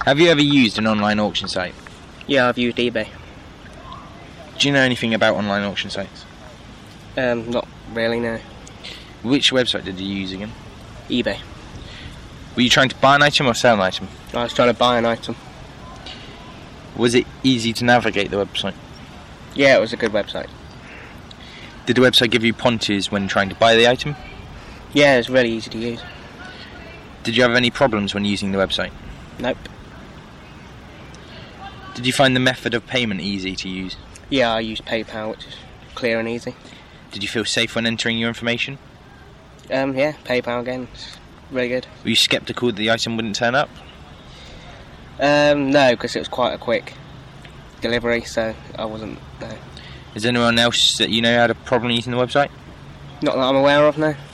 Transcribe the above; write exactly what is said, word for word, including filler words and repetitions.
Have you ever used an online auction site? Yeah, I've used eBay. Do you know anything about online auction sites? Um, not really, no. Which website did you use again? eBay. Were you trying to buy an item or sell an item? I was trying to buy an item. Was it easy to navigate the website? Yeah, it was a good website. Did the website give you pointers when trying to buy the item? Yeah, it was really easy to use. Did you have any problems when using the website? Nope. Did you find the method of payment easy to use? Yeah, I used PayPal, which is clear and easy. Did you feel safe when entering your information? Um, yeah, PayPal again, it's really good. Were you sceptical that the item wouldn't turn up? Um, no, because it was quite a quick delivery, so I wasn't, no. Is anyone else that you know had a problem using the website? Not that I'm aware of, no.